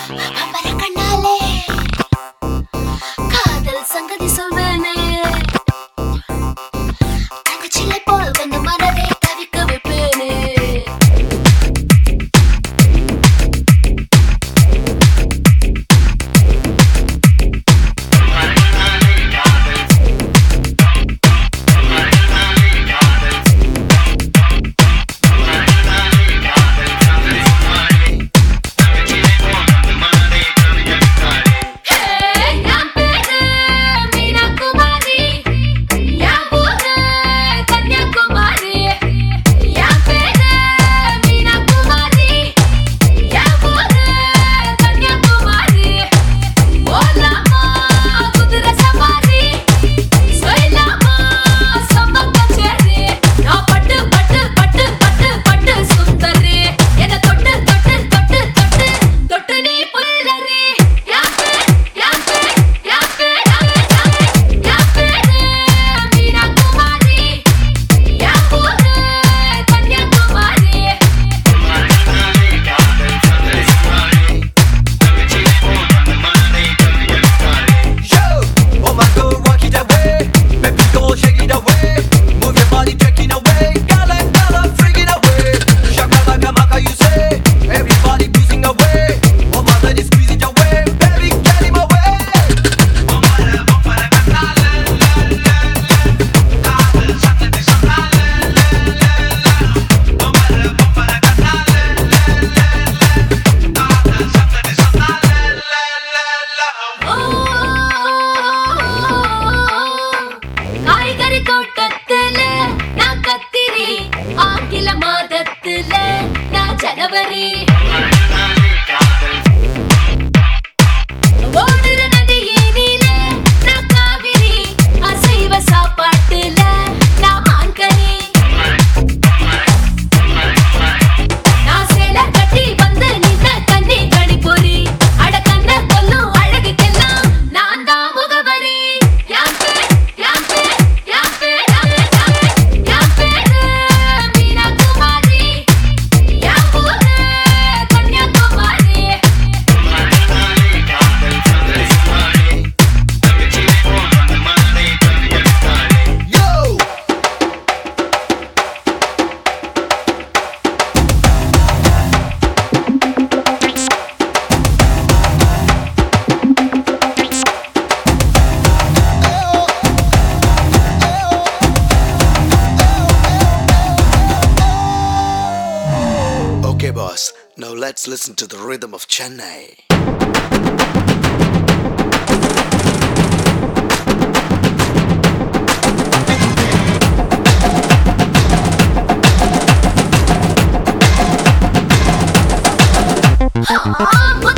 பம்பர கண்ணாலே காதல் சங்கதி சொல்வேனே தங்கச்சிலை போல் வந்து மனதை தவிக்க வைப்பேனே जनवरी ஓடுற நதியினிலே நான் காவிரி அசைவ சாப்பாட்டுல நான் மான்கனி நான் சேலை கட்டி வந்து நின்ன கண்ணி கணிப்பொறி அட கண்ண கொல்லும் அழகுக்கெல்லாம் நான் தான் முகவரி யான் பேர் Meenakumari Okay, boss. Now let's listen to the rhythm of Chennai. Ah,